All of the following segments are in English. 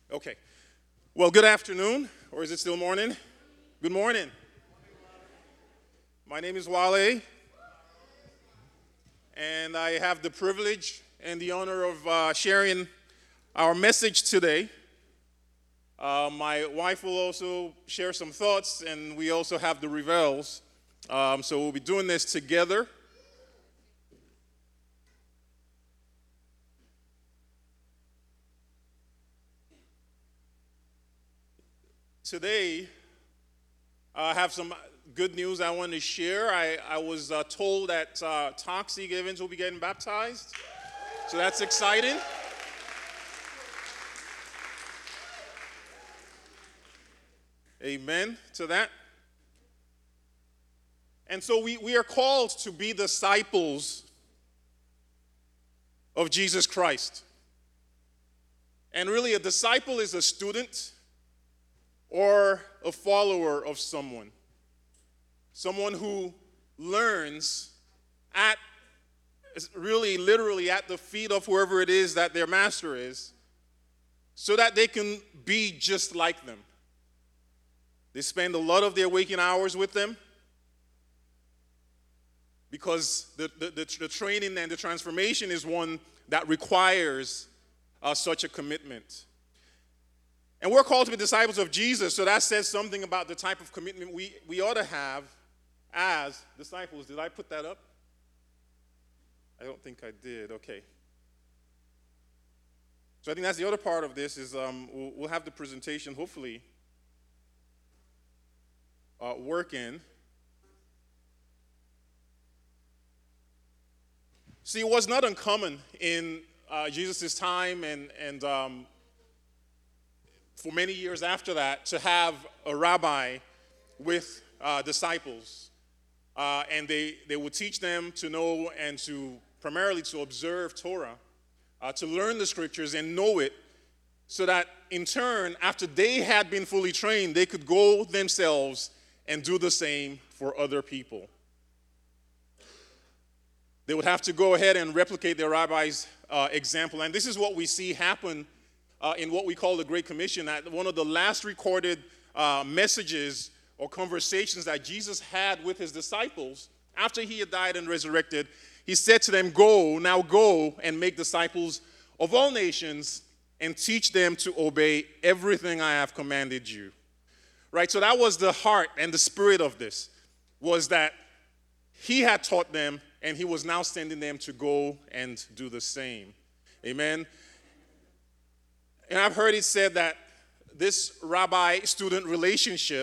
Okay. Well, good afternoon, or is it still morning? Good morning. My name is Wale, and I have the privilege and the honor of sharing our message today. My wife will also share some thoughts, and we also have the revels. So we'll be doing this together. Today, I have some good news I want to share. I was told that Toxie Givens will be getting baptized, so that's exciting. Amen to that. And so we are called to be disciples of Jesus Christ. And really, a disciple is a student or a follower of someone. Someone who learns literally at the feet of whoever it is that their master is, so that they can be just like them. They spend a lot of their waking hours with them because the training and the transformation is one that requires such a commitment. And we're called to be disciples of Jesus, so that says something about the type of commitment we ought to have as disciples. Did I put that up? I don't think I did. Okay. So I think that's the other part of this is we'll have the presentation, hopefully, working. See, it was not uncommon in Jesus' time and for many years after that to have a rabbi with disciples. And they would teach them to know and to primarily to observe Torah, to learn the scriptures and know it, so that in turn, after they had been fully trained, they could go themselves and do the same for other people. They would have to go ahead and replicate their rabbi's example. And this is what we see happen in what we call the Great Commission. That one of the last recorded messages or conversations that Jesus had with his disciples after he had died and resurrected, he said to them, now go and make disciples of all nations and teach them to obey everything I have commanded you. Right, so that was the heart and the spirit of this, was that he had taught them and he was now sending them to go and do the same. Amen. And I've heard it said that this rabbi-student relationship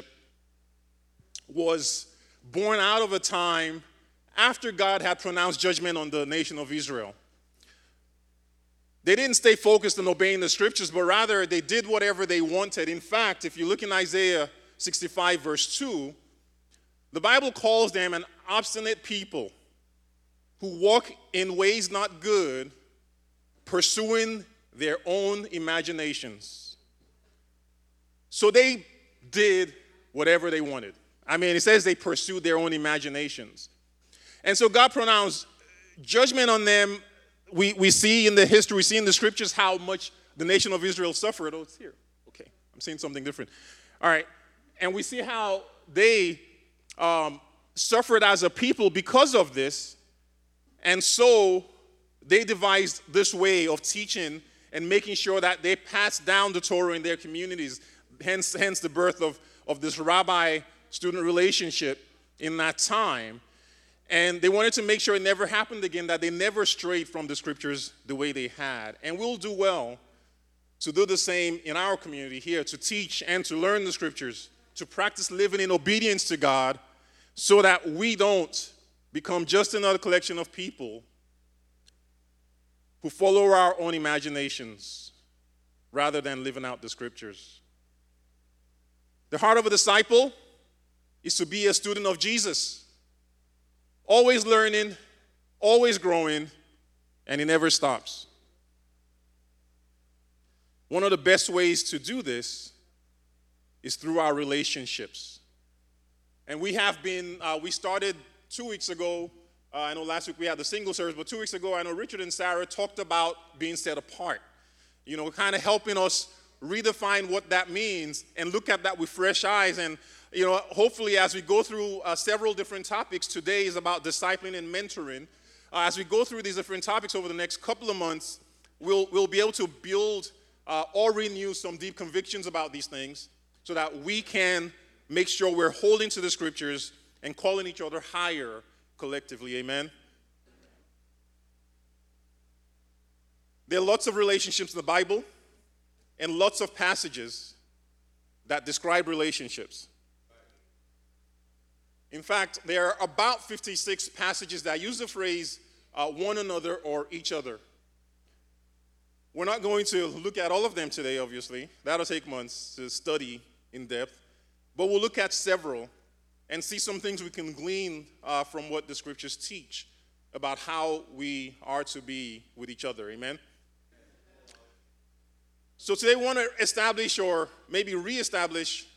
was born out of a time after God had pronounced judgment on the nation of Israel. They didn't stay focused on obeying the scriptures, but rather they did whatever they wanted. In fact, if you look in Isaiah 65, verse 2, the Bible calls them an obstinate people who walk in ways not good, pursuing their own imaginations. So they did whatever they wanted. I mean, it says they pursued their own imaginations. And so God pronounced judgment on them. We see in the history, we see in the scriptures how much the nation of Israel suffered. Oh, it's here. Okay, I'm seeing something different. All right, and we see how they suffered as a people because of this. And so they devised this way of teaching and making sure that they passed down the Torah in their communities. Hence the birth of this rabbi-student relationship in that time. And they wanted to make sure it never happened again, that they never strayed from the scriptures the way they had. And we'll do well to do the same in our community here, to teach and to learn the scriptures, to practice living in obedience to God, so that we don't become just another collection of people who follow our own imaginations rather than living out the scriptures. The heart of a disciple is to be a student of Jesus. Always learning, always growing, and he never stops. One of the best ways to do this is through our relationships. And we started 2 weeks ago. I know last week we had the single service, but 2 weeks ago I know Richard and Sarah talked about being set apart. You know, kind of helping us redefine what that means and look at that with fresh eyes. And, hopefully as we go through several different topics, today is about discipling and mentoring. As we go through these different topics over the next couple of months, we'll be able to build or renew some deep convictions about these things so that we can make sure we're holding to the scriptures and calling each other higher collectively. Amen. There are lots of relationships in the Bible and lots of passages that describe relationships. In fact, there are about 56 passages that use the phrase one another or each other. We're not going to look at all of them today, obviously. That'll take months to study in depth. But we'll look at several and see some things we can glean from what the scriptures teach about how we are to be with each other. Amen? So today we want to establish or maybe reestablish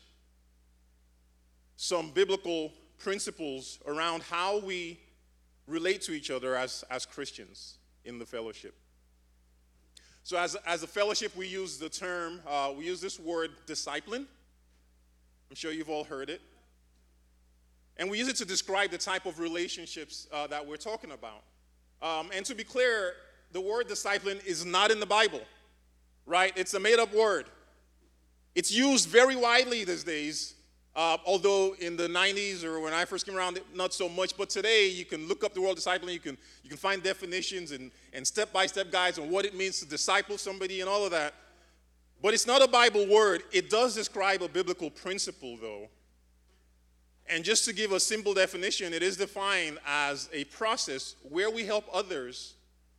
some biblical principles around how we relate to each other as Christians in the fellowship. So as a fellowship, we use this word discipline. I'm sure you've all heard it. And we use it to describe the type of relationships that we're talking about. And to be clear, the word discipline is not in the Bible, right? It's a made-up word. It's used very widely these days, although in the 90s or when I first came around, not so much. But today, you can look up the word discipline. You can find definitions and step-by-step guides on what it means to disciple somebody and all of that. But it's not a Bible word. It does describe a biblical principle, though. And just to give a simple definition, it is defined as a process where we help others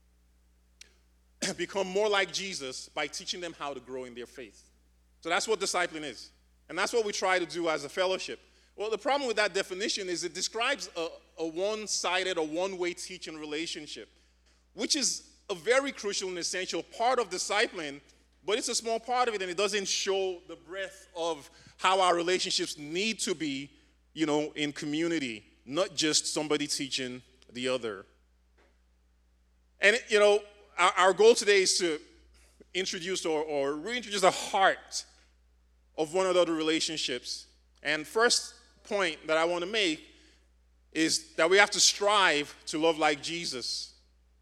become more like Jesus by teaching them how to grow in their faith. So that's what discipling is. And that's what we try to do as a fellowship. Well, the problem with that definition is it describes a one-sided or one-way teaching relationship, which is a very crucial and essential part of discipling, but it's a small part of it, and it doesn't show the breadth of how our relationships need to be, in community, not just somebody teaching the other. And, our goal today is to introduce or reintroduce the heart of one another relationships. And first point that I want to make is that we have to strive to love like Jesus.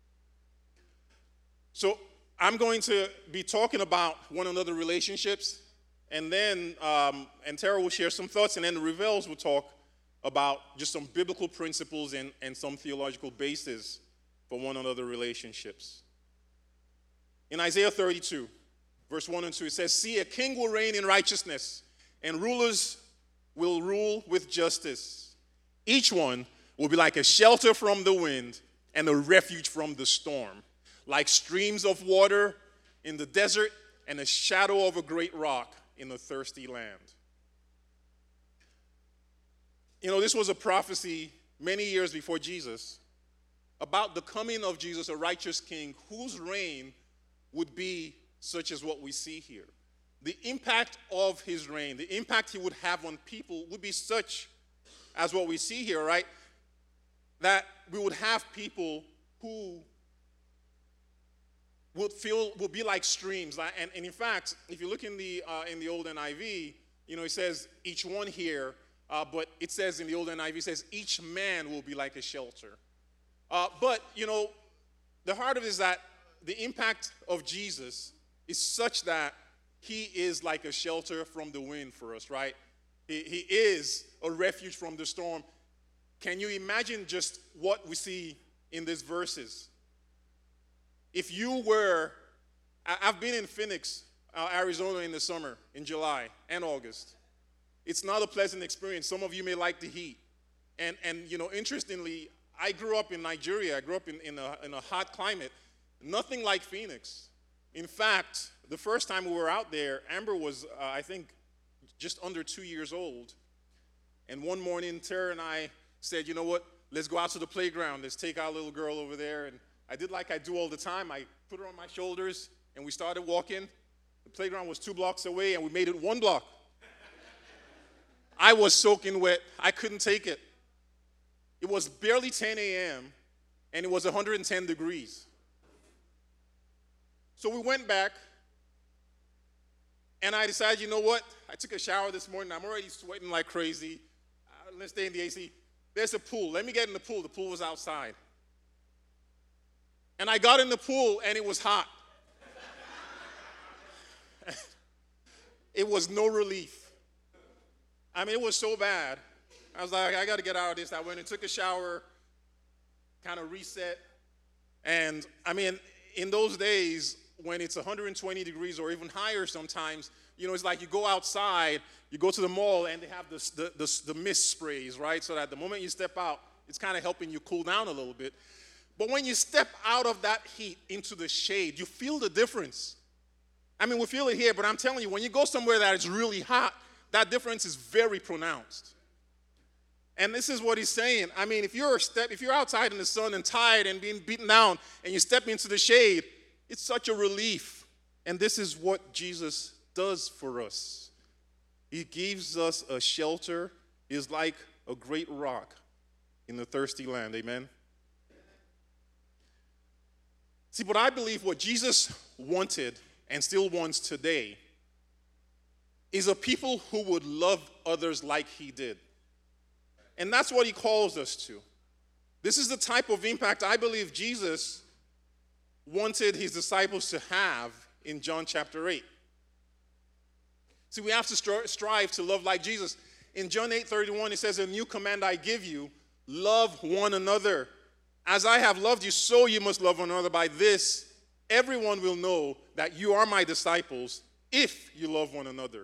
So I'm going to be talking about one another relationships, and then Tara will share some thoughts, and then the Revels will talk about just some biblical principles and some theological bases for one another relationships. In Isaiah 32, verse 1 and 2, it says, "See, a king will reign in righteousness, and rulers will rule with justice. Each one will be like a shelter from the wind and a refuge from the storm, like streams of water in the desert and a shadow of a great rock in a thirsty land." This was a prophecy many years before Jesus about the coming of Jesus, a righteous king, whose reign would be such as what we see here. The impact of his reign, the impact he would have on people would be such as what we see here, right? That we would have people who would be like streams. And in fact, if you look in the old NIV, it says each one here, but it says in the old NIV, it says each man will be like a shelter. But the heart of it is that the impact of Jesus is such that he is like a shelter from the wind for us, right? He is a refuge from the storm. Can you imagine just what we see in these verses? If you were, I've been in Phoenix, Arizona in the summer, in July and August. It's not a pleasant experience. Some of you may like the heat. And interestingly, I grew up in Nigeria. I grew up in a hot climate. Nothing like Phoenix. In fact, the first time we were out there, Amber was, I think, just under 2 years old. And one morning, Tara and I said, you know what, let's go out to the playground. Let's take our little girl over there. And I did like I do all the time. I put her on my shoulders, and we started walking. The playground was 2 blocks away, and we made it 1 block. I was soaking wet. I couldn't take it. It was barely 10 a.m., and it was 110 degrees. So we went back, And I decided, you know what? I took a shower this morning. I'm already sweating like crazy. Let's stay in the AC. There's a pool. Let me get in the pool. The pool was outside. And I got in the pool, and it was hot. It was no relief. I mean, it was so bad. I was like, I got to get out of this. I went and took a shower, kind of reset. And, I mean, in those days, when it's 120 degrees or even higher sometimes, it's like you go outside, you go to the mall, and they have the mist sprays, right? So that the moment you step out, it's kind of helping you cool down a little bit. But when you step out of that heat into the shade, you feel the difference. I mean, we feel it here, but I'm telling you, when you go somewhere that is really hot, that difference is very pronounced. And this is what he's saying. I mean, if you're outside in the sun and tired and being beaten down, and you step into the shade, it's such a relief. And this is what Jesus does for us. He gives us a shelter. He is like a great rock in the thirsty land. Amen? See, but I believe what Jesus wanted and still wants today is a people who would love others like he did. And that's what he calls us to. This is the type of impact I believe Jesus wanted his disciples to have in John chapter 8. See, we have to strive to love like Jesus. In John 8:31, it says, "A new command I give you, love one another. As I have loved you, so you must love one another. By this, everyone will know that you are my disciples if you love one another."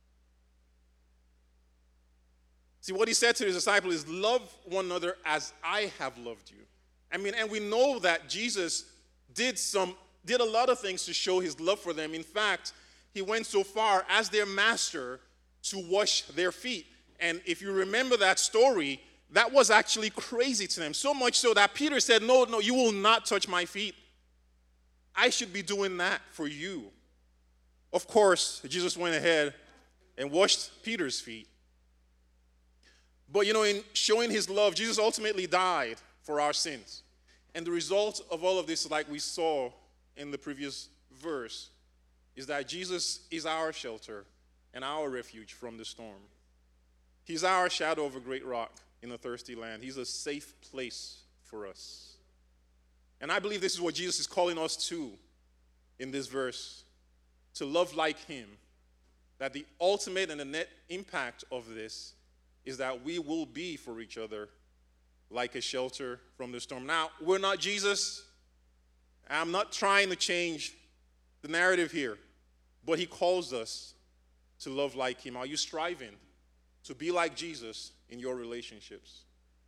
See, what he said to his disciples is, love one another as I have loved you. I mean, and we know that Jesus did a lot of things to show his love for them. In fact, he went so far as their master to wash their feet. And if you remember that story, that was actually crazy to them. So much so that Peter said, no, you will not touch my feet. I should be doing that for you. Of course, Jesus went ahead and washed Peter's feet. But in showing his love, Jesus ultimately died for our sins. And the result of all of this, like we saw in the previous verse, is that Jesus is our shelter and our refuge from the storm. He's our shadow of a great rock in a thirsty land. He's a safe place for us. And I believe this is what Jesus is calling us to in this verse, to love like him. That the ultimate and the net impact of this is that we will be for each other like a shelter from the storm. Now, we're not Jesus. I'm not trying to change the narrative here, but he calls us to love like him. Are you striving to be like Jesus in your relationships?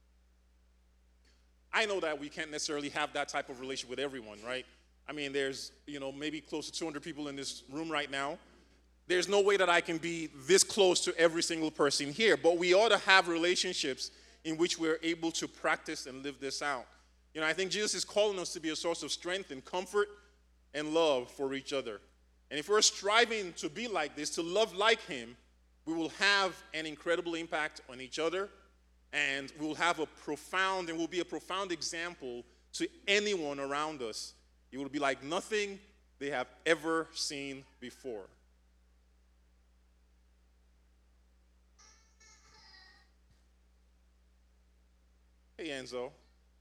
I know that we can't necessarily have that type of relationship with everyone, right? I mean, there's, maybe close to 200 people in this room right now. There's no way that I can be this close to every single person here, but we ought to have relationships in which we're able to practice and live this out. I think Jesus is calling us to be a source of strength and comfort and love for each other. And if we're striving to be like this, to love like him, we will have an incredible impact on each other, and we'll be a profound example to anyone around us. It will be like nothing they have ever seen before. Hey, Enzo.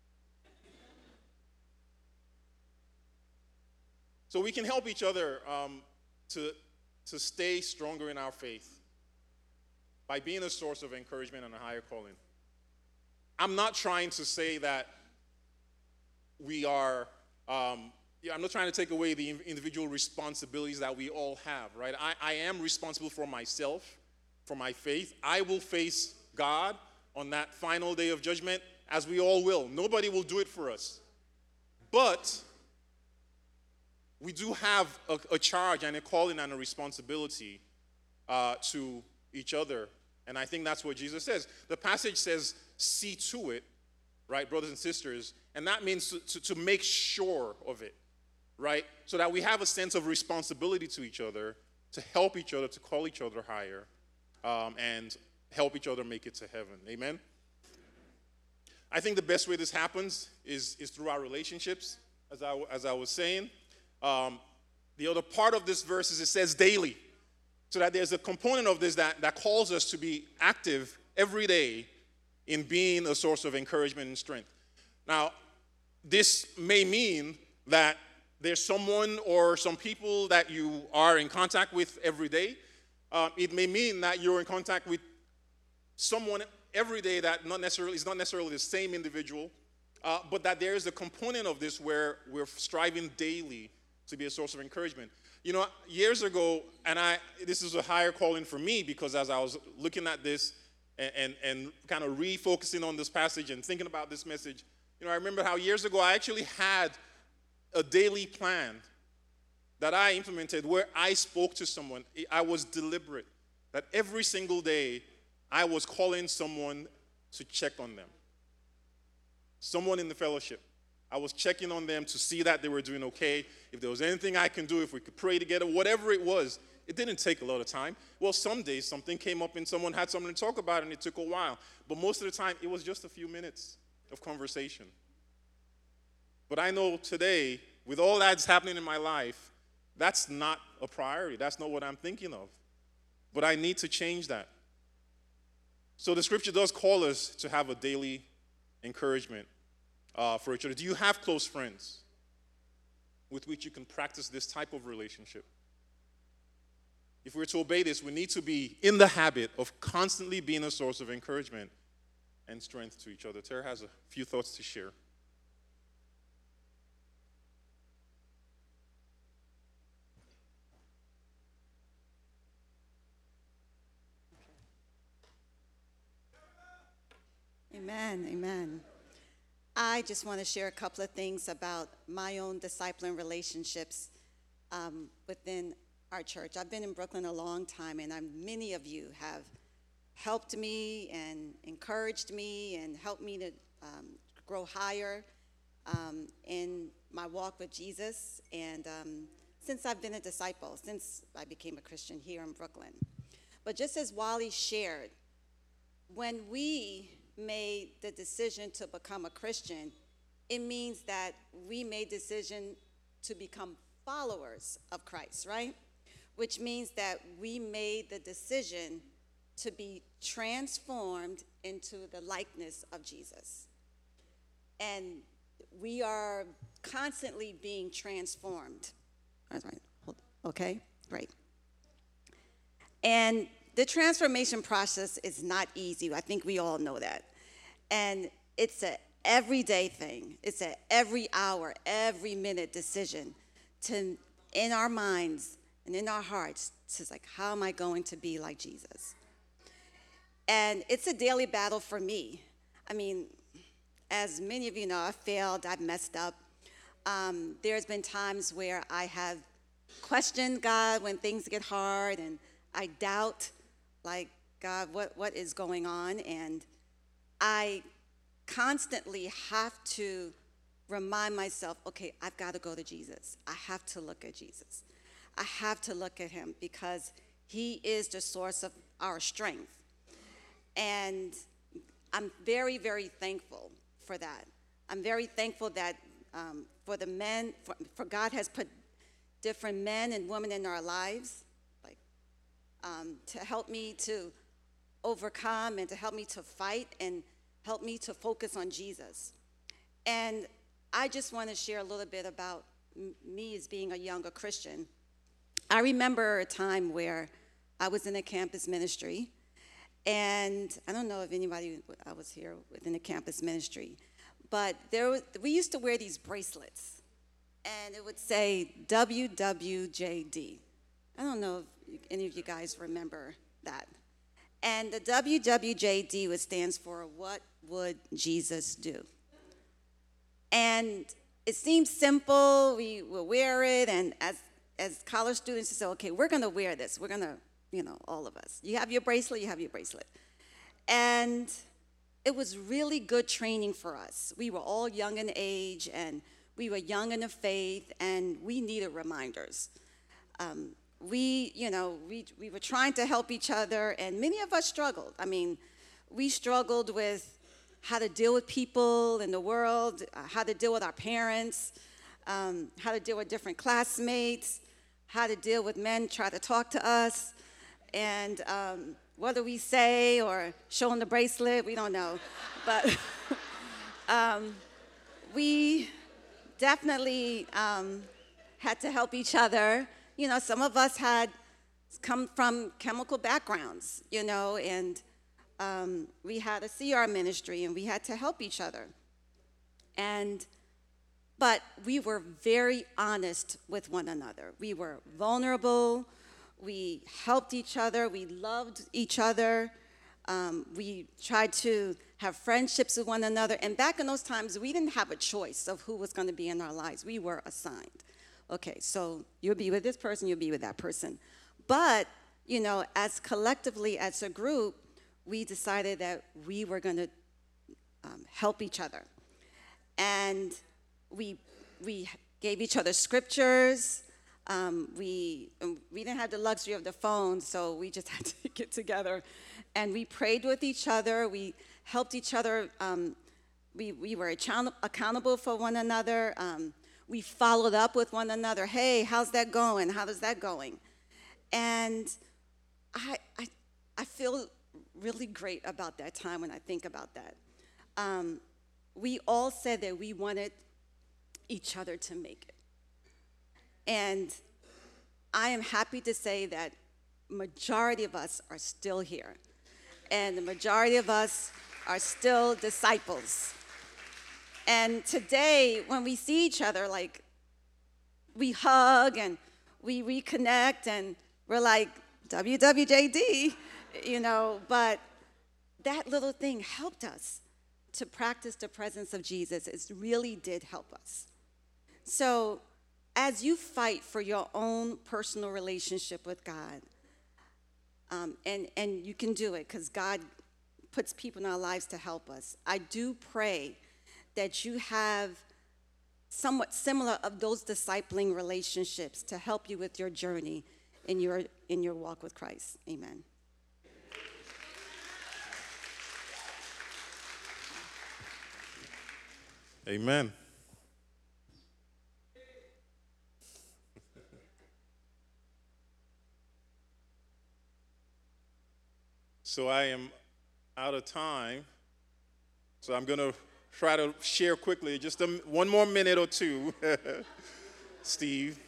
So we can help each other to stay stronger in our faith by being a source of encouragement and a higher calling. I'm not trying to say that we are, I'm not trying to take away the individual responsibilities that we all have, right? I am responsible for myself, for my faith. I will face God on that final day of judgment, as we all will. Nobody will do it for us. But we do have a charge and a calling and a responsibility to each other. And I think that's what Jesus says. The passage says, see to it, right, brothers and sisters. And that means to make sure of it, right? So that we have a sense of responsibility to each other, to help each other, to call each other higher, and help each other make it to heaven. Amen? I think the best way this happens is through our relationships, as I was saying. The other part of this verse is it says daily. So that there's a component of this that calls us to be active every day in being a source of encouragement and strength. Now, this may mean that there's someone or some people that you are in contact with every day. It may mean that you're in contact with someone every day that is not necessarily the same individual, but that there is a component of this where we're striving daily to be a source of encouragement. You know, years ago, and this is a higher calling for me, because as I was looking at this and kind of refocusing on this passage and thinking about this message, you know, I remember how years ago I actually had a daily plan that I implemented where I spoke to someone. I was deliberate that every single day I was calling someone to check on them. Someone in the fellowship. I was checking on them to see that they were doing okay. If there was anything I can do, if we could pray together, whatever it was. It didn't take a lot of time. Well, some days something came up and someone had something to talk about and it took a while. But most of the time, it was just a few minutes of conversation. But I know today, with all that's happening in my life, that's not a priority. That's not what I'm thinking of. But I need to change that. So the scripture does call us to have a daily encouragement for each other. Do you have close friends with which you can practice this type of relationship? If we're to obey this, we need to be in the habit of constantly being a source of encouragement and strength to each other. Tara has a few thoughts to share. Amen, amen. I just want to share a couple of things about my own discipling relationships within our church. I've been in Brooklyn a long time, and many of you have helped me and encouraged me and helped me to grow higher in my walk with Jesus. And since I've been a disciple, since I became a Christian here in Brooklyn. But just as Wally shared, when we made the decision to become a Christian, it means that we made decision to become followers of Christ, right? Which means that we made the decision to be transformed into the likeness of Jesus. And we are constantly being transformed. All right, okay, great. And the transformation process is not easy. I think we all know that. And it's an everyday thing. It's an every hour, every minute decision to, in our minds and in our hearts, to like, how am I going to be like Jesus? And it's a daily battle for me. I mean, as many of you know, I've failed, I've messed up. There's been times where I have questioned God when things get hard, and I doubt, like, God, what is going on? And I constantly have to remind myself, okay, I've got to go to Jesus. I have to look at Jesus. I have to look at him because he is the source of our strength. And I'm very, very thankful for that. I'm very thankful that for the men, for God has put different men and women in our lives, like to help me to overcome and to help me to fight and help me to focus on Jesus. And I just want to share a little bit about me as being a younger Christian. I remember a time where I was in a campus ministry, and I don't know if anybody I was here within the campus ministry, but we used to wear these bracelets, and it would say WWJD. I don't know if any of you guys remember that. And the WWJD stands for What Would Jesus Do? And it seems simple. We will wear it, and as college students, you say, okay, we're going to wear this. We're going to, all of us. You have your bracelet, you have your bracelet. And it was really good training for us. We were all young in age, and we were young in the faith, and we needed reminders. We were trying to help each other, and many of us struggled. I mean, we struggled with how to deal with people in the world, how to deal with our parents, how to deal with different classmates, how to deal with men try to talk to us. And whether we say or show them the bracelet, we don't know. But we definitely had to help each other. You know, some of us had come from chemical backgrounds, you know, and we had a CR ministry, and we had to help each other. But we were very honest with one another. We were vulnerable. We helped each other. We loved each other. We tried to have friendships with one another. And back in those times, we didn't have a choice of who was going to be in our lives. We were assigned. Okay, so you'll be with this person, you'll be with that person. But, you know, as collectively, as a group, we decided that we were going to help each other. And we gave each other scriptures. We didn't have the luxury of the phone, so we just had to get together. And we prayed with each other. We helped each other. We were accountable for one another. We followed up with one another. Hey, how's that going? How is that going? And I feel really great about that time when I think about that. We all said that we wanted each other to make it. And I am happy to say that majority of us are still here. And the majority of us are still disciples. And today, when we see each other, like, we hug and we reconnect and we're like, WWJD, you know, but that little thing helped us to practice the presence of Jesus. It really did help us. So as you fight for your own personal relationship with God, and you can do it because God puts people in our lives to help us, I do pray that you have somewhat similar of those discipling relationships to help you with your journey in your walk with Christ. Amen. Amen. So I am out of time. So I'm going to try to share quickly, just one more minute or two, Steve.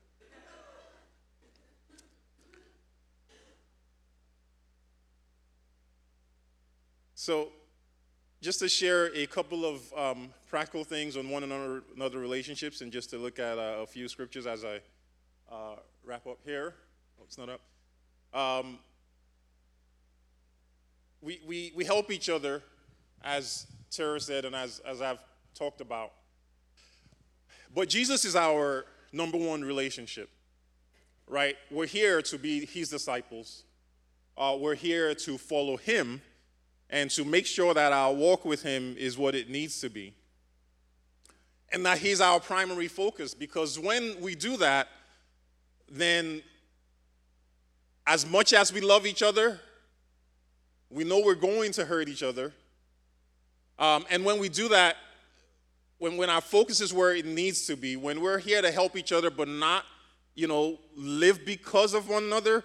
So just to share a couple of practical things on one another relationships, and just to look at a few scriptures as I wrap up here. Oh, it's not up. We help each other, as Tara said, and as I've talked about. But Jesus is our number one relationship, right? We're here to be his disciples. We're here to follow him and to make sure that our walk with him is what it needs to be. And that he's our primary focus, because when we do that, then as much as we love each other, we know we're going to hurt each other. And when we do that, when our focus is where it needs to be, when we're here to help each other but not, live because of one another,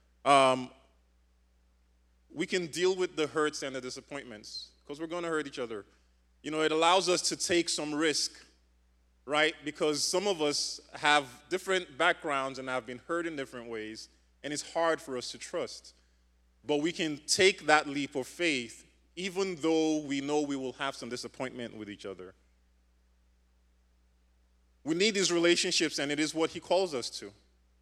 we can deal with the hurts and the disappointments, because we're going to hurt each other. It allows us to take some risk, right? Because some of us have different backgrounds and have been hurt in different ways, and it's hard for us to trust. But we can take that leap of faith, even though we know we will have some disappointment with each other. We need these relationships, and it is what he calls us to.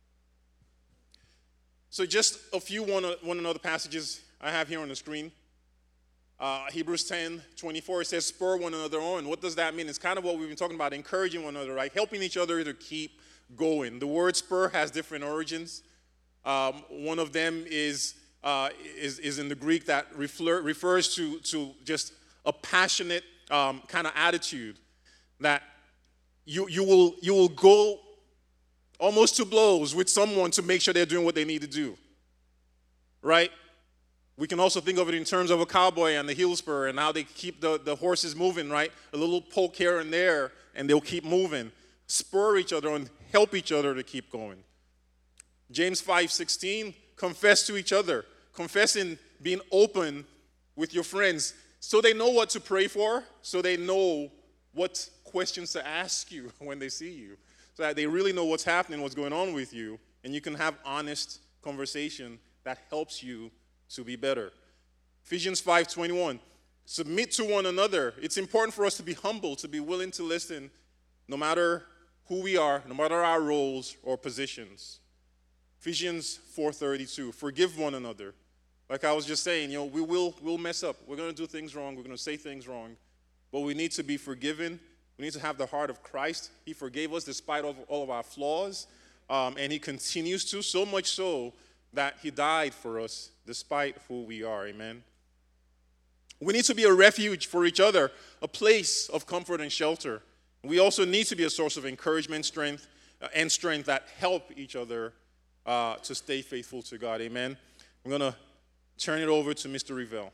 So just a few one another passages I have here on the screen. Hebrews 10:24, it says, spur one another on. What does that mean? It's kind of what we've been talking about, encouraging one another, right? Helping each other to keep going. The word spur has different origins. One of them is in the Greek that refers to just a passionate kind of attitude, that you will go almost to blows with someone to make sure they're doing what they need to do, right? We can also think of it in terms of a cowboy and the heel spur and how they keep the horses moving, right? A little poke here and there, and they'll keep moving. Spur each other and help each other to keep going. James 5:16 confess to each other. Confess in being open with your friends so they know what to pray for, so they know what questions to ask you when they see you, so that they really know what's happening, what's going on with you, and you can have honest conversation that helps you to be better. Ephesians 5:21, submit to one another. It's important for us to be humble, to be willing to listen, no matter who we are, no matter our roles or positions. Ephesians 4:32, forgive one another. Like I was just saying, we'll mess up. We're going to do things wrong. We're going to say things wrong. But we need to be forgiven. We need to have the heart of Christ. He forgave us despite all of our flaws. And he continues to, so much so that he died for us despite who we are. Amen. We need to be a refuge for each other, a place of comfort and shelter. We also need to be a source of encouragement, strength that help each other to stay faithful to God. Amen. I'm going to turn it over to Mr. Revelle.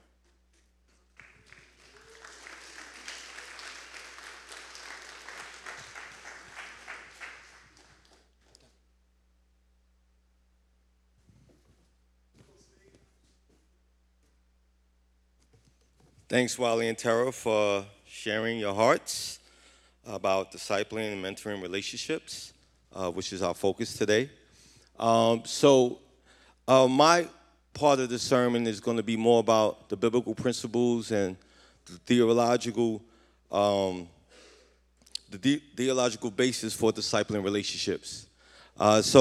Thanks, Wally and Tara, for sharing your hearts about discipling and mentoring relationships, which is our focus today. My part of the sermon is going to be more about the biblical principles and the theological basis for discipling relationships. As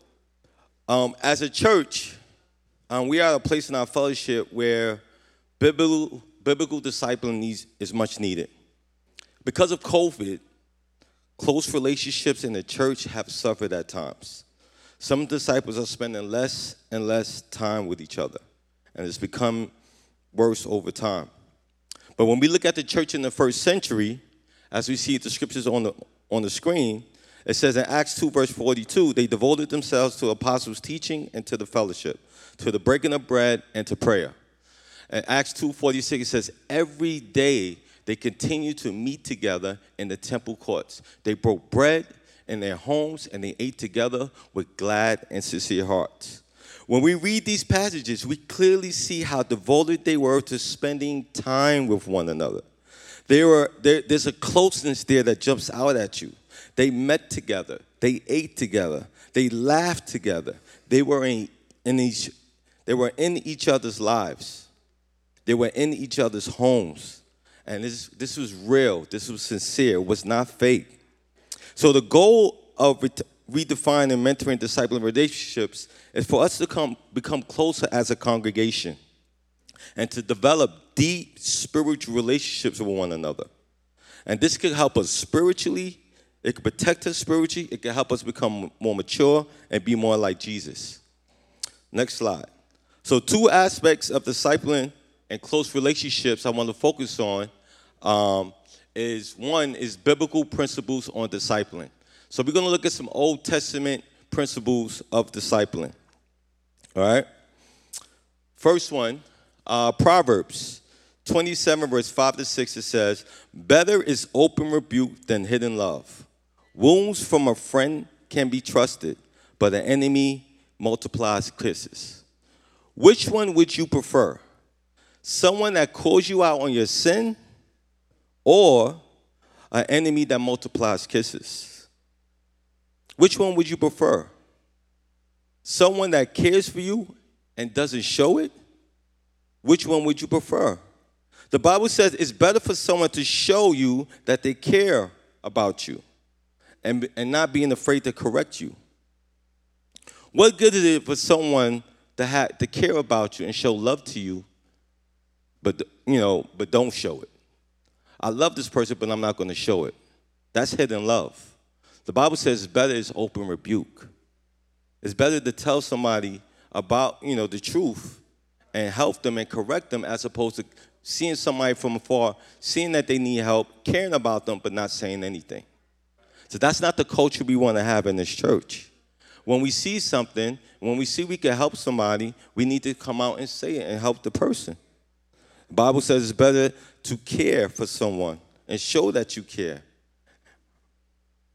a church, we are at a place in our fellowship where biblical discipling is much needed. Because of COVID, close relationships in the church have suffered at times. Some disciples are spending less and less time with each other, and it's become worse over time. But when we look at the church in the first century, as we see the scriptures on the screen, it says in Acts 2, verse 42, they devoted themselves to apostles' teaching and to the fellowship, to the breaking of bread and to prayer. In Acts 2:46, it says, every day they continued to meet together in the temple courts. They broke bread in their homes, and they ate together with glad and sincere hearts. When we read these passages, we clearly see how devoted they were to spending time with one another. There's a closeness there that jumps out at you. They met together. They ate together. They laughed together. They were in each other's lives. They were in each other's homes. And this was real. This was sincere. It was not fake. So the goal of redefining and mentoring discipling relationships is for us to become closer as a congregation and to develop deep spiritual relationships with one another. And this could help us spiritually. It could protect us spiritually. It can help us become more mature and be more like Jesus. Next slide. So 2 aspects of discipling and close relationships I want to focus on is biblical principles on discipling. So we're going to look at some Old Testament principles of discipling. All right? First one, Proverbs 27, verse 5-6, it says, better is open rebuke than hidden love. Wounds from a friend can be trusted, but an enemy multiplies kisses. Which one would you prefer? Someone that calls you out on your sin, or an enemy that multiplies kisses? Which one would you prefer? Someone that cares for you and doesn't show it? Which one would you prefer? The Bible says it's better for someone to show you that they care about you and not being afraid to correct you. What good is it for someone to care about you and show love to you, but don't show it? I love this person, but I'm not going to show it. That's hidden love. The Bible says it's better is open rebuke. It's better to tell somebody about, the truth and help them and correct them as opposed to seeing somebody from afar, seeing that they need help, caring about them, but not saying anything. So that's not the culture we want to have in this church. When we see something, when we see we can help somebody, we need to come out and say it and help the person. The Bible says it's better to care for someone and show that you care.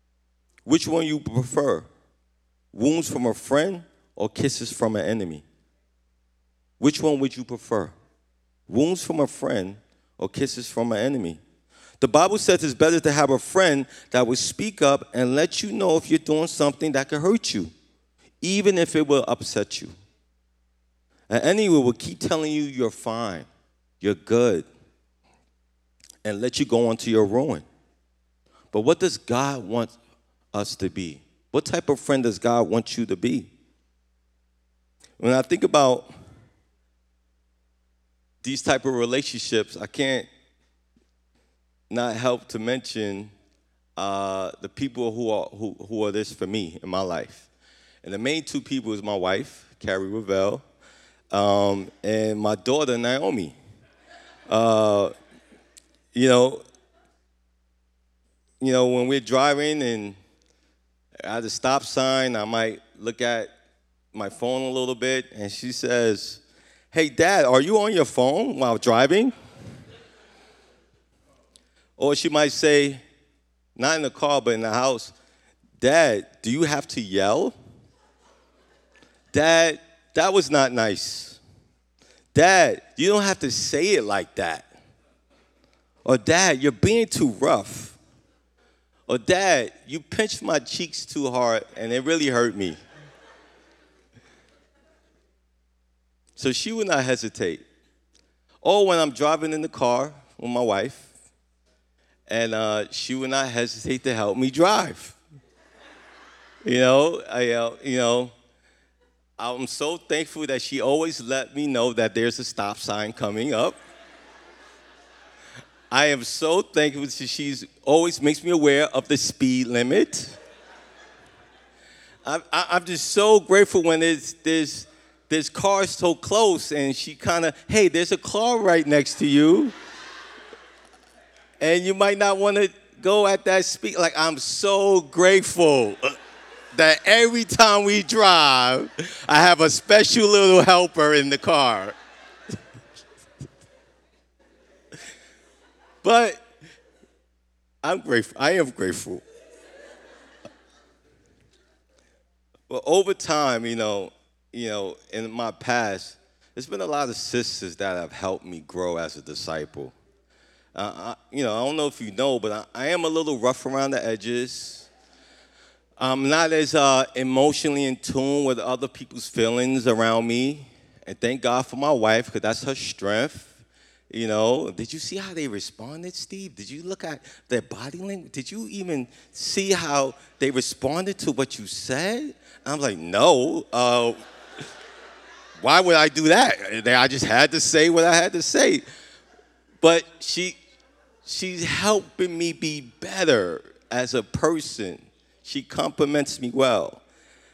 Which one you prefer? Wounds from a friend or kisses from an enemy? Which one would you prefer? Wounds from a friend or kisses from an enemy? The Bible says it's better to have a friend that will speak up and let you know if you're doing something that could hurt you, even if it will upset you. An enemy will keep telling you you're fine, you're good, and let you go on to your ruin. But what does God want us to be? What type of friend does God want you to be? When I think about these type of relationships, I can't not help to mention the people who are this for me in my life. And the main two people is my wife, Carrie Ravel, and my daughter, Naomi. You know, when we're driving and at the stop sign, I might look at my phone a little bit, and she says, "Hey, Dad, are you on your phone while driving?" Or she might say, not in the car, but in the house, "Dad, do you have to yell? Dad, that was not nice. Dad, you don't have to say it like that. Or Dad, you're being too rough. Or Dad, you pinched my cheeks too hard and it really hurt me." So she would not hesitate. Or when I'm driving in the car with my wife, and she would not hesitate to help me drive. I'm so thankful that she always let me know that there's a stop sign coming up. I am so thankful that she's always makes me aware of the speed limit. I'm just so grateful when there's cars so close and she kind of, "Hey, there's a car right next to you. And you might not want to go at that speed." Like, I'm so grateful that every time we drive, I have a special little helper in the car. But I'm grateful. I am grateful. Well, over time, in my past, there's been a lot of sisters that have helped me grow as a disciple. I don't know if you know, but I am a little rough around the edges. I'm not as emotionally in tune with other people's feelings around me. And thank God for my wife, because that's her strength. Did you see how they responded, Steve? Did you look at their body language? Did you even see how they responded to what you said? I'm like, no. Why would I do that? I just had to say what I had to say. But she's helping me be better as a person. She compliments me well.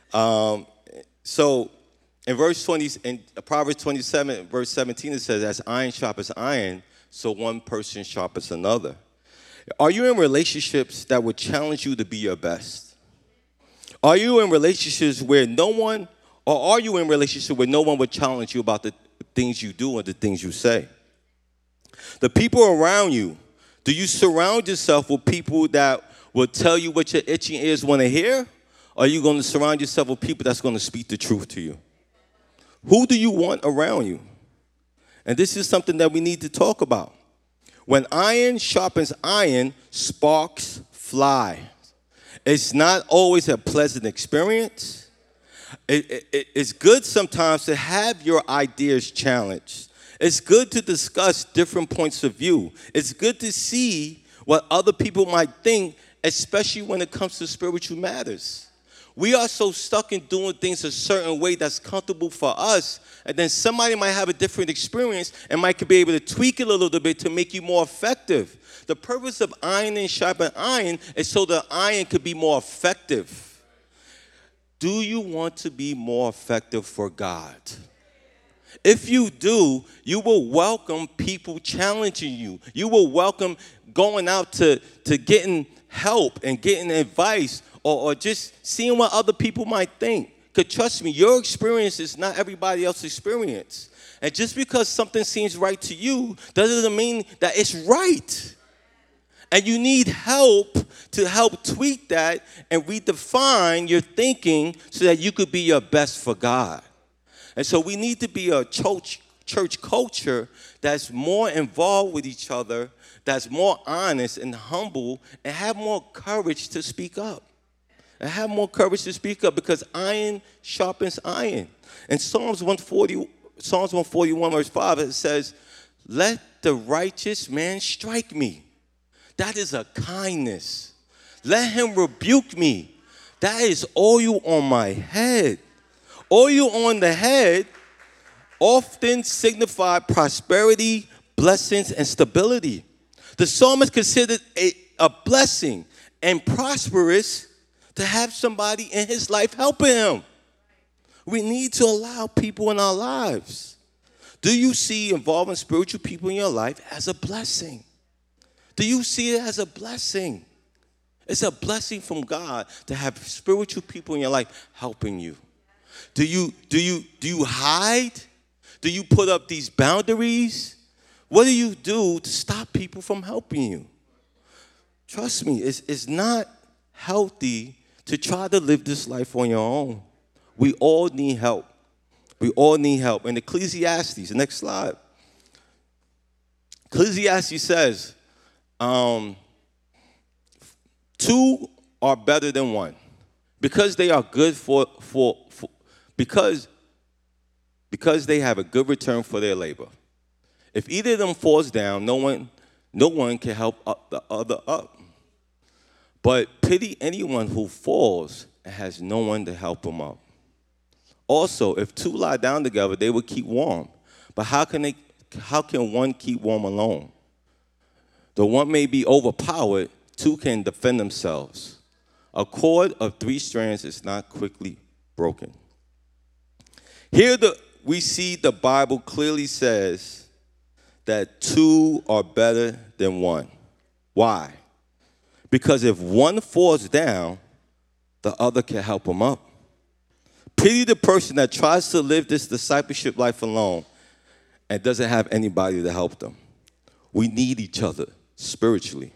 So in Proverbs 27, verse 17, it says, "As iron sharpens iron, so one person sharpens another." Are you in relationships that would challenge you to be your best? Are you in relationships where are you in relationships where no one would challenge you about the things you do and the things you say? The people around you, do you surround yourself with people that will tell you what your itching ears want to hear? Or are you going to surround yourself with people that's going to speak the truth to you? Who do you want around you? And this is something that we need to talk about. When iron sharpens iron, sparks fly. It's not always a pleasant experience. It's good sometimes to have your ideas challenged. It's good to discuss different points of view. It's good to see what other people might think, especially when it comes to spiritual matters. We are so stuck in doing things a certain way that's comfortable for us, and then somebody might have a different experience and might be able to tweak it a little bit to make you more effective. The purpose of iron and sharpen iron is so the iron could be more effective. Do you want to be more effective for God? If you do, you will welcome people challenging you. You will welcome going out to getting help and getting advice or just seeing what other people might think. Because trust me, your experience is not everybody else's experience. And just because something seems right to you doesn't mean that it's right. And you need help to help tweak that and redefine your thinking so that you could be your best for God. And so we need to be a church church culture that's more involved with each other, that's more honest and humble, and have more courage to speak up. And have more courage to speak up, because iron sharpens iron. In Psalms 141, verse 5, it says, let the righteous man strike me. That is a kindness. Let him rebuke me. That is oil on my head. Oil on the head often signify prosperity, blessings, and stability. The psalmist considered a blessing and prosperous to have somebody in his life helping him. We need to allow people in our lives. Do you see involving spiritual people in your life as a blessing? Do you see it as a blessing? It's a blessing from God to have spiritual people in your life helping you. Do you hide? Do you put up these boundaries? What do you do to stop people from helping you? Trust me, it's not healthy to try to live this life on your own. We all need help. We all need help. In Ecclesiastes, the next slide. Ecclesiastes says, two are better than one, because they are good because they have a good return for their labor. If either of them falls down, no one can help the other up. But pity anyone who falls and has no one to help him up. Also, if two lie down together, they will keep warm. But how can one keep warm alone? Though one may be overpowered, two can defend themselves. A cord of 3 strands is not quickly broken. Here we see the Bible clearly says that two are better than one. Why? Because if one falls down, the other can help him up. Pity the person that tries to live this discipleship life alone and doesn't have anybody to help them. We need each other spiritually.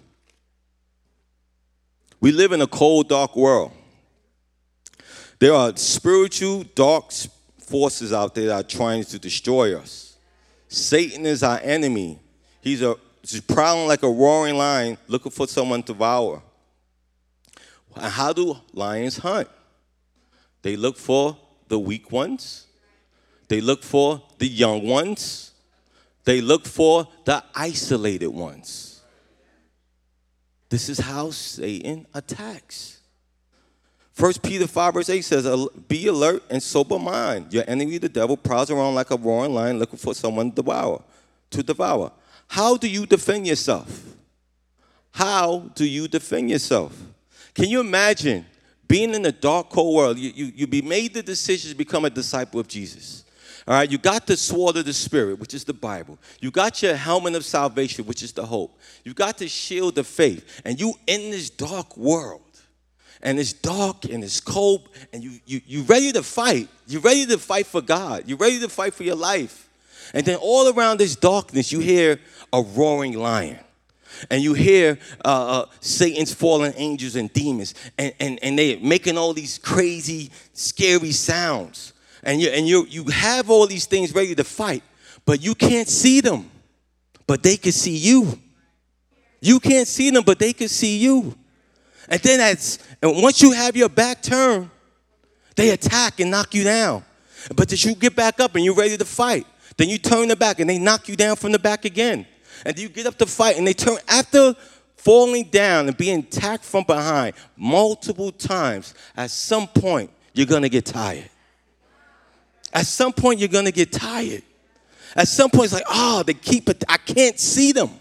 We live in a cold, dark world. There are spiritual, dark forces out there that are trying to destroy us. Satan is our enemy. He's prowling like a roaring lion, looking for someone to devour. And how do lions hunt? They look for the weak ones. They look for the young ones. They look for the isolated ones. This is how Satan attacks. 1 Peter 5 verse 8 says, be alert and sober mind. Your enemy, the devil, prowls around like a roaring lion looking for someone to devour. How do you defend yourself? How do you defend yourself? Can you imagine being in a dark, cold world? You made the decision to become a disciple of Jesus. All right, you got the sword of the Spirit, which is the Bible. You got your helmet of salvation, which is the hope. You got the shield of faith. And you in this dark world. And it's dark and it's cold. And you ready to fight. You're ready to fight for God. You're ready to fight for your life. And then all around this darkness, you hear a roaring lion. And you hear Satan's fallen angels and demons. And they're making all these crazy, scary sounds. And you have all these things ready to fight. But you can't see them. But they can see you. You can't see them, but they can see you. And then once you have your back turned, they attack and knock you down. But as you get back up and you're ready to fight, then you turn the back and they knock you down from the back again. And you get up to fight and they turn, after falling down and being attacked from behind multiple times, at some point, you're going to get tired. At some point, you're going to get tired. At some point, it's like, I can't see them.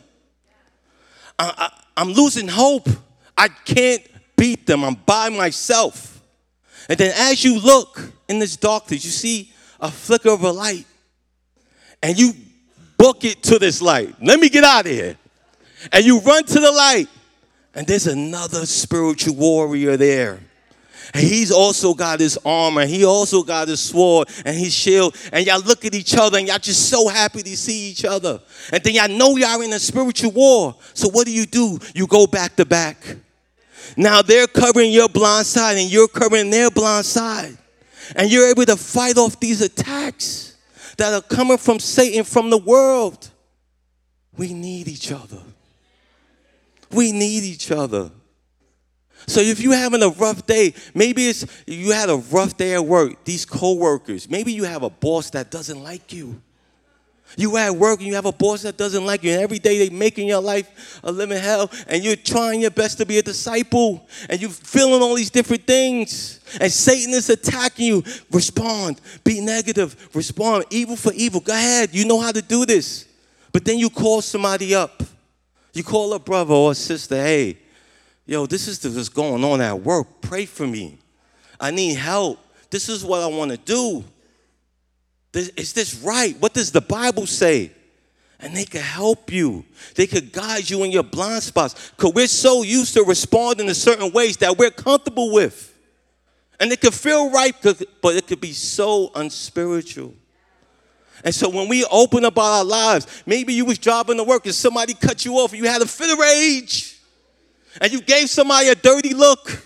I'm losing hope. I can't beat them. I'm by myself. And then as you look in this darkness, you see a flicker of a light. And you book it to this light. Let me get out of here. And you run to the light. And there's another spiritual warrior there. And he's also got his armor. He also got his sword and his shield. And y'all look at each other and y'all just so happy to see each other. And then y'all know y'all in a spiritual war. So what do? You go back to back. Now they're covering your blind side and you're covering their blind side. And you're able to fight off these attacks. that are coming from Satan, from the world. We need each other. We need each other. So if you're having a rough day, maybe it's you had a rough day at work, these co-workers, maybe you have a boss that doesn't like you. You at work and you have a boss that doesn't like you, and every day they're making your life a living hell, and you're trying your best to be a disciple, and you're feeling all these different things, and Satan is attacking you. Respond. Be negative. Respond. Evil for evil. Go ahead. You know how to do this. But then you call somebody up. You call a brother or a sister, hey, yo, this is what's going on at work. Pray for me. I need help. This is what I want to do. Is this right? What does the Bible say? And they can help you. They could guide you in your blind spots. Because we're so used to responding in certain ways that we're comfortable with. And it could feel right, but it could be so unspiritual. And so when we open up our lives, maybe you was driving to work and somebody cut you off and you had a fit of rage. And you gave somebody a dirty look.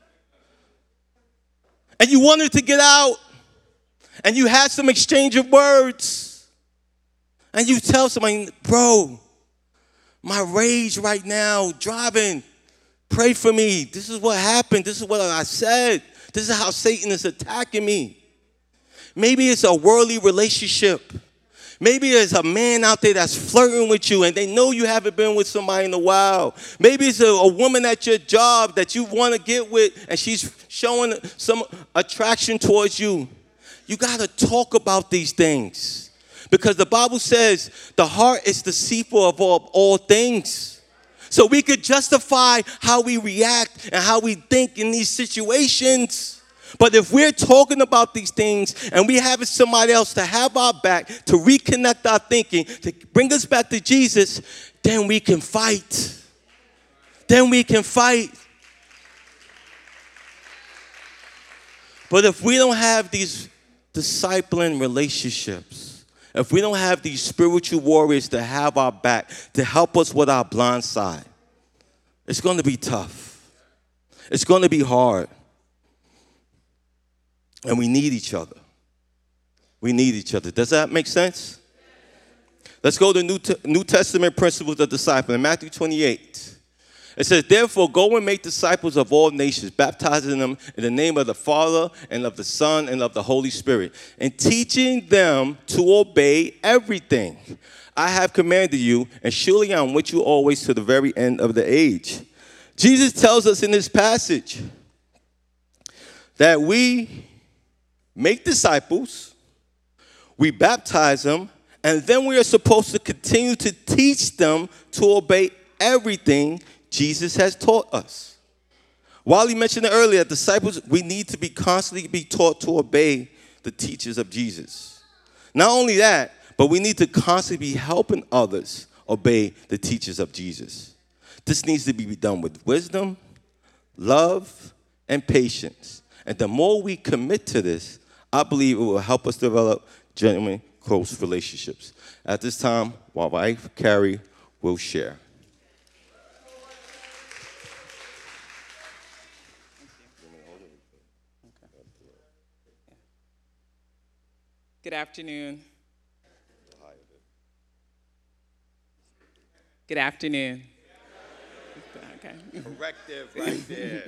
And you wanted to get out. And you had some exchange of words. And you tell somebody, bro, my rage right now, driving, pray for me. This is what happened. This is what I said. This is how Satan is attacking me. Maybe it's a worldly relationship. Maybe there's a man out there that's flirting with you and they know you haven't been with somebody in a while. Maybe it's a woman at your job that you want to get with and she's showing some attraction towards you. You got to talk about these things because the Bible says the heart is deceitful of all things. So we could justify how we react and how we think in these situations. But if we're talking about these things and we have somebody else to have our back, to reconnect our thinking, to bring us back to Jesus, then we can fight. Then we can fight. But if we don't have these discipling relationships, if we don't have these spiritual warriors to have our back, to help us with our blind side, it's going to be tough. It's going to be hard. And we need each other. We need each other. Does that make sense? Let's go to New Testament principles of discipling. Matthew 28. It says, therefore, go and make disciples of all nations, baptizing them in the name of the Father and of the Son and of the Holy Spirit, and teaching them to obey everything I have commanded you, and surely I'm with you always to the very end of the age. Jesus tells us in this passage that we make disciples, we baptize them, and then we are supposed to continue to teach them to obey everything Jesus has taught us. While he mentioned it earlier, disciples, we need to be constantly be taught to obey the teachers of Jesus. Not only that, but we need to constantly be helping others obey the teachers of Jesus. This needs to be done with wisdom, love, and patience. And the more we commit to this, I believe it will help us develop genuine, close relationships. At this time, my wife, Carrie, will share. Good afternoon. Good afternoon. Okay. Corrective right there.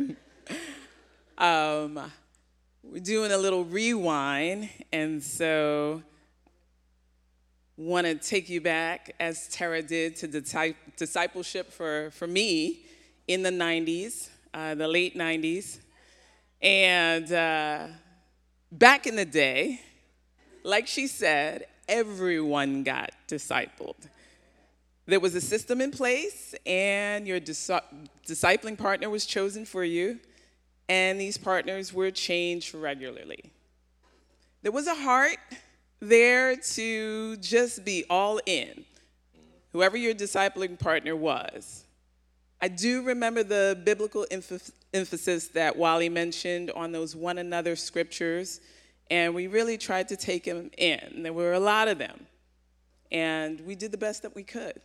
We're doing a little rewind, and so want to take you back, as Tara did, to discipleship for me in the 90s, the late 90s. And back in the day, like she said, everyone got discipled. There was a system in place, and your discipling partner was chosen for you, and these partners were changed regularly. There was a heart there to just be all in, whoever your discipling partner was. I do remember the biblical emphasis that Wally mentioned on those one another scriptures, and we really tried to take them in. There were a lot of them, and we did the best that we could.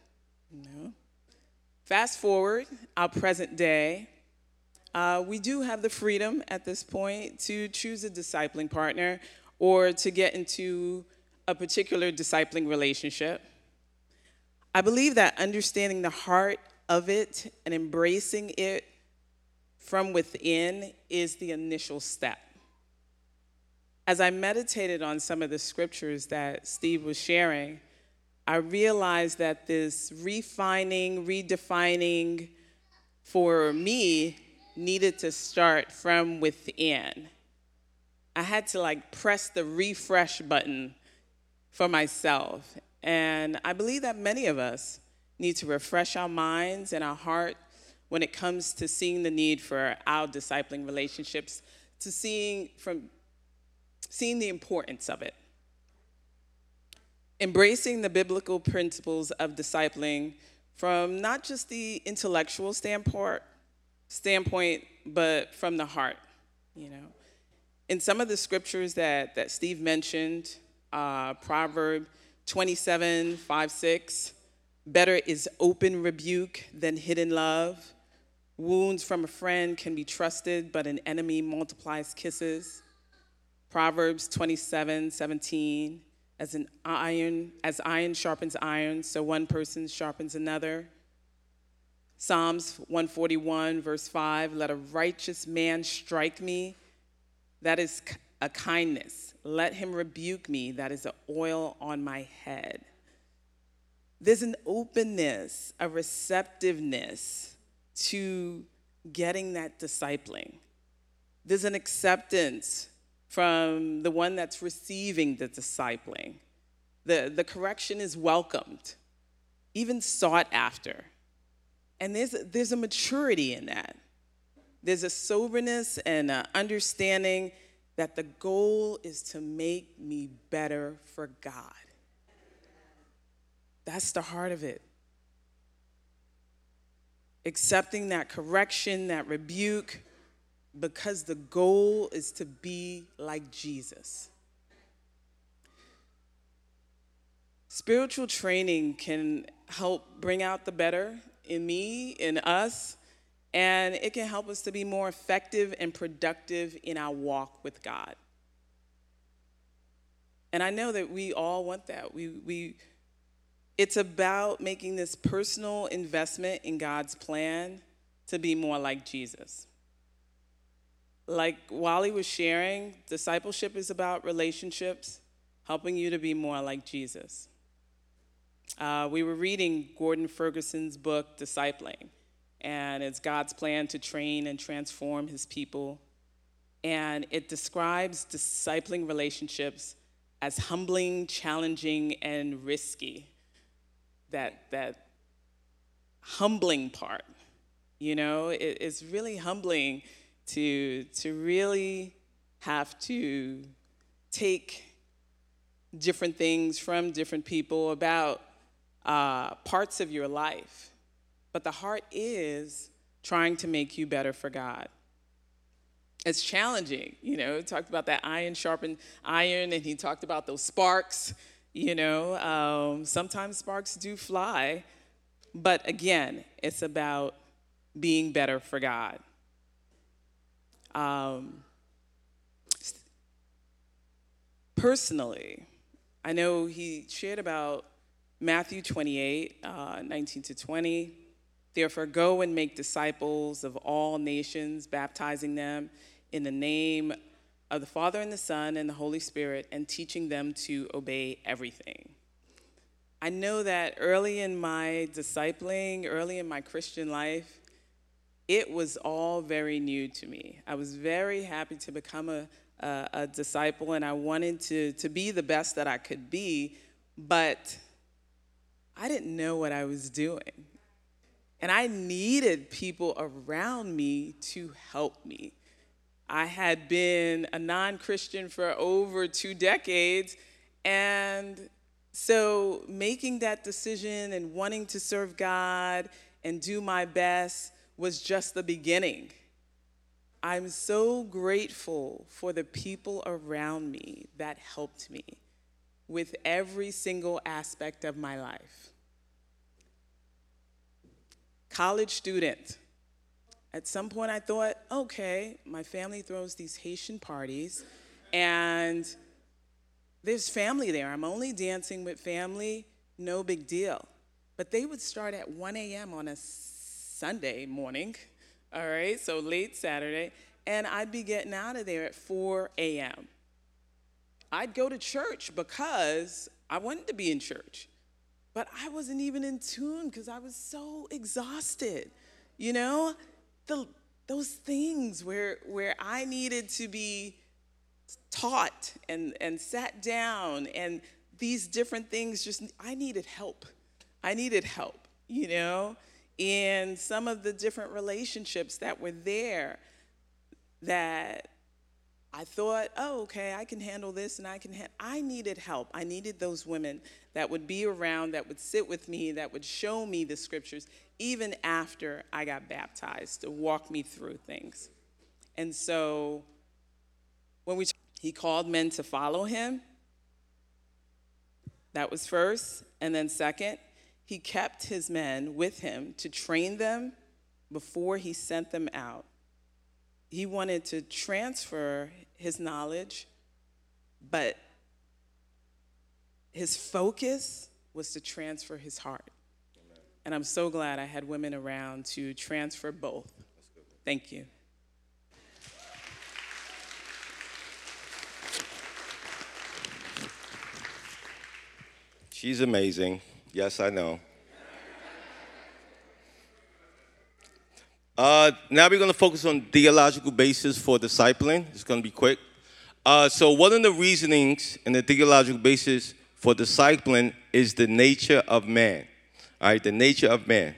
Fast forward, our present day, we do have the freedom at this point to choose a discipling partner or to get into a particular discipling relationship. I believe that understanding the heart of it and embracing it from within is the initial step. As I meditated on some of the scriptures that Steve was sharing, I realized that this refining, redefining for me needed to start from within. I had to press the refresh button for myself. And I believe that many of us need to refresh our minds and our heart when it comes to seeing the need for our discipling relationships, to seeing the importance of it. Embracing the biblical principles of discipling from not just the intellectual standpoint, but from the heart, In some of the scriptures that Steve mentioned, Proverbs 27, 5, 6, better is open rebuke than hidden love. Wounds from a friend can be trusted, but an enemy multiplies kisses. Proverbs 27, 17, as iron sharpens iron, so one person sharpens another. Psalms 141, verse 5, let a righteous man strike me, that is a kindness. Let him rebuke me, that is an oil on my head. There's an openness, a receptiveness to getting that discipling. There's an acceptance from the one that's receiving the discipling. The correction is welcomed, even sought after. And there's a maturity in that. There's a soberness and an understanding that the goal is to make me better for God. That's the heart of it. Accepting that correction, that rebuke, because the goal is to be like Jesus. Spiritual training can help bring out the better in me, in us, and it can help us to be more effective and productive in our walk with God. And I know that we all want that. It's about making this personal investment in God's plan to be more like Jesus. Like Wally was sharing, discipleship is about relationships, helping you to be more like Jesus. We were reading Gordon Ferguson's book, Discipling, and it's God's plan to train and transform his people. And it describes discipling relationships as humbling, challenging, and risky. That humbling part, it's really humbling to really have to take different things from different people about parts of your life. But the heart is trying to make you better for God. It's challenging, He talked about that iron sharpened iron, and he talked about those sparks, sometimes sparks do fly, but again, it's about being better for God. Personally, I know he shared about Matthew 28, 19 to 20. Therefore, go and make disciples of all nations, baptizing them in the name of the Father and the Son and the Holy Spirit, and teaching them to obey everything. I know that early in my discipling, early in my Christian life, it was all very new to me. I was very happy to become a disciple, and I wanted to be the best that I could be, but I didn't know what I was doing. And I needed people around me to help me. I had been a non-Christian for over 2 decades, and so making that decision and wanting to serve God and do my best was just the beginning. I'm so grateful for the people around me that helped me with every single aspect of my life. College student. At some point I thought, okay, my family throws these Haitian parties, and there's family there. I'm only dancing with family, no big deal. But they would start at 1 a.m. on a Sunday morning, all right, so late Saturday, and I'd be getting out of there at 4 a.m. I'd go to church because I wanted to be in church, but I wasn't even in tune because I was so exhausted. You know, those things where I needed to be taught and sat down, and these different things, just I needed help. You know, and some of the different relationships that were there that I thought, oh, okay, I can handle this, and I needed help. I needed those women that would be around, that would sit with me, that would show me the scriptures, even after I got baptized, to walk me through things. And so when he called men to follow him, that was first. And then second, he kept his men with him to train them before he sent them out. He wanted to transfer his knowledge, but his focus was to transfer his heart. Amen. And I'm so glad I had women around to transfer both. Thank you. She's amazing. Yes, I know. Now we're going to focus on theological basis for discipling. It's going to be quick. So one of the reasonings in the theological basis for discipling is the nature of man. All right, the nature of man.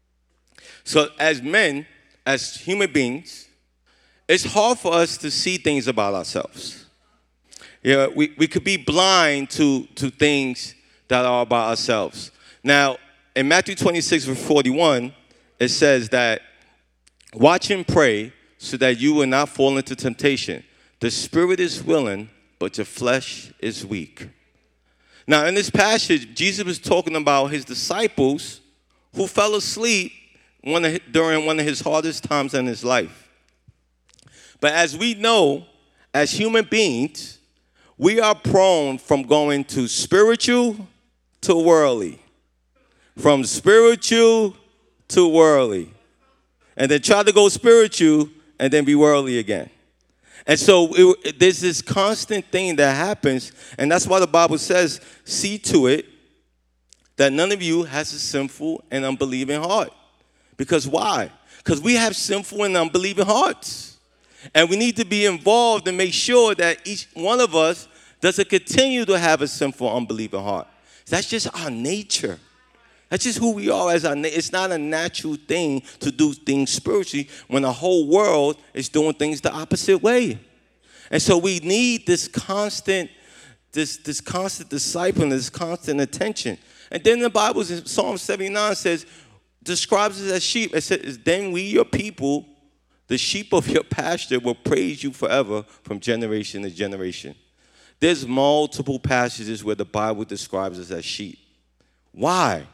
So as men, as human beings, it's hard for us to see things about ourselves. Yeah, we could be blind to things that are about ourselves. Now, in Matthew 26, verse 41, it says that, watch and pray so that you will not fall into temptation. The spirit is willing, but your flesh is weak. Now, in this passage, Jesus was talking about his disciples who fell asleep during one of his hardest times in his life. But as we know, as human beings, we are prone from going to spiritual to worldly. From spiritual to worldly. And then try to go spiritual and then be worldly again. And so there's this constant thing that happens, and that's why the Bible says, see to it that none of you has a sinful and unbelieving heart. Because why? Because we have sinful and unbelieving hearts. And we need to be involved and make sure that each one of us doesn't continue to have a sinful, unbelieving heart. That's just our nature. That's just who we are as our nature. It's not a natural thing to do things spiritually when the whole world is doing things the opposite way. And so we need this constant discipline, this constant attention. And then the Bible, in Psalm 79 says, describes us as sheep. It says, then we, your people, the sheep of your pasture, will praise you forever from generation to generation. There's multiple passages where the Bible describes us as sheep. Why?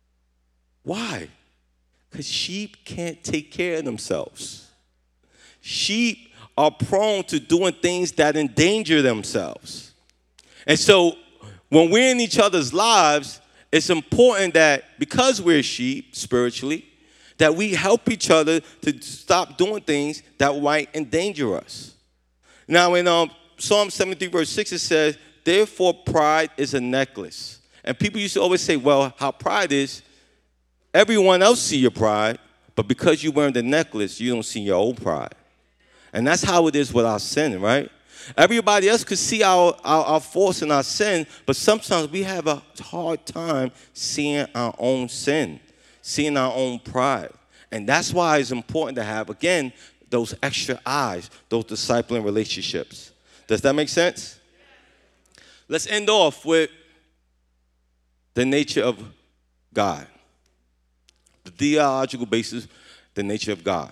Why? Because sheep can't take care of themselves. Sheep are prone to doing things that endanger themselves. And so when we're in each other's lives, it's important that because we're sheep spiritually, that we help each other to stop doing things that might endanger us. Now in Psalm 73 verse 6 it says, therefore pride is a necklace. And people used to always say, well, how pride is, everyone else see your pride, but because you're wearing the necklace, you don't see your own pride. And that's how it is with our sin, right? Everybody else could see our faults and our sin, but sometimes we have a hard time seeing our own sin, seeing our own pride. And that's why it's important to have, again, those extra eyes, those discipling relationships. Does that make sense? Let's end off with the nature of God. The theological basis, the nature of God.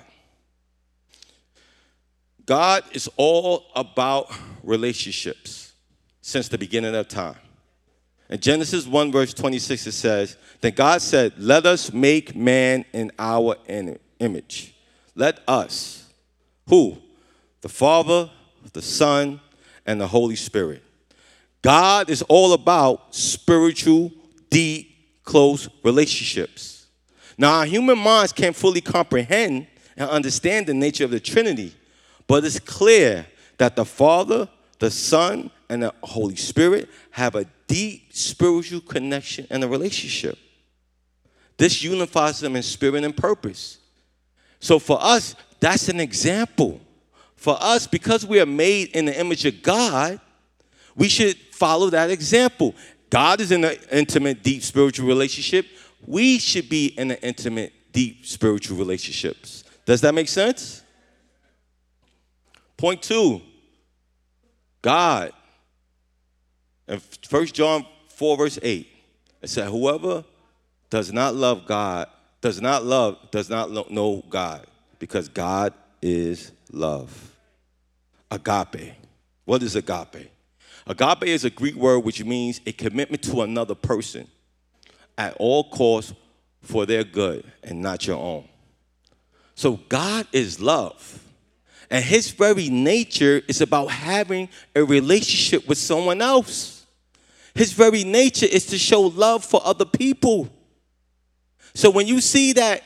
God is all about relationships since the beginning of time. In Genesis 1 verse 26 it says, then God said, let us make man in our image. Let us. Who? The Father, the Son, and the Holy Spirit. God is all about spiritual, deep, close relationships. Now, our human minds can't fully comprehend and understand the nature of the Trinity, but it's clear that the Father, the Son, and the Holy Spirit have a deep spiritual connection and a relationship. This unifies them in spirit and purpose. So for us, that's an example. For us, because we are made in the image of God, we should follow that example. God is in an intimate, deep spiritual relationship. We should be in an intimate, deep spiritual relationships. Does that make sense? Point 2, God. In 1 John 4, verse 8, it said, whoever does not love God, does not know God, because God is love. Agape. What is agape? Agape is a Greek word which means a commitment to another person at all costs for their good and not your own. So God is love. And his very nature is about having a relationship with someone else. His very nature is to show love for other people. So when you see that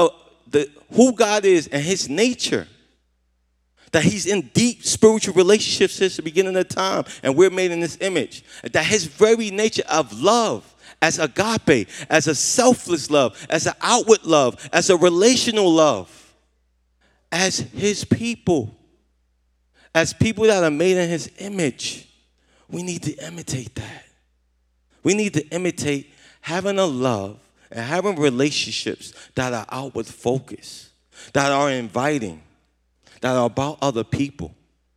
who God is and his nature, that he's in deep spiritual relationships since the beginning of time, and we're made in this image, that his very nature of love, as agape, as a selfless love, as an outward love, as a relational love, as his people, as people that are made in his image, we need to imitate that. We need to imitate having a love and having relationships that are outward focused, that are inviting, that are about other people.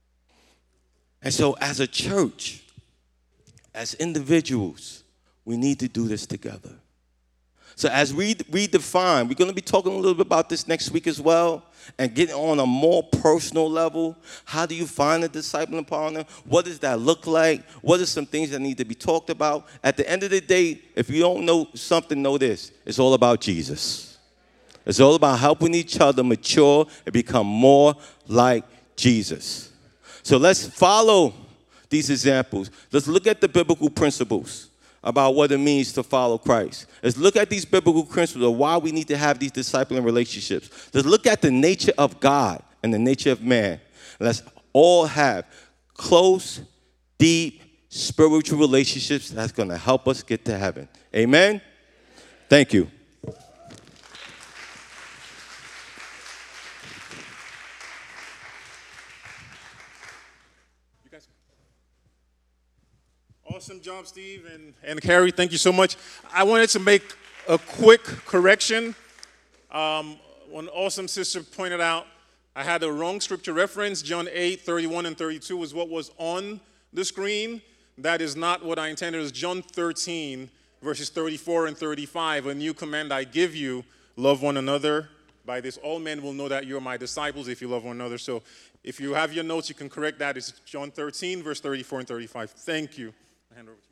And so as a church, as individuals, we need to do this together. So as we redefine, we're going to be talking a little bit about this next week as well, and getting on a more personal level. How do you find a discipling partner? What does that look like? What are some things that need to be talked about? At the end of the day, if you don't know something, know this. It's all about Jesus. It's all about helping each other mature and become more like Jesus. So let's follow these examples. Let's look at the biblical principles about what it means to follow Christ. Let's look at these biblical principles of why we need to have these discipling relationships. Let's look at the nature of God and the nature of man. Let's all have close, deep, spiritual relationships that's going to help us get to heaven. Amen? Thank you. Awesome job, Steve and Carrie. Thank you so much. I wanted to make a quick correction. One awesome sister pointed out I had the wrong scripture reference. John 8, 31 and 32 is what was on the screen. That is not what I intended. It was John 13, verses 34 and 35. A new command I give you, love one another. By this, all men will know that you are my disciples if you love one another. So if you have your notes, you can correct that. It's John 13, verse 34 and 35. Thank you. I hand over to you.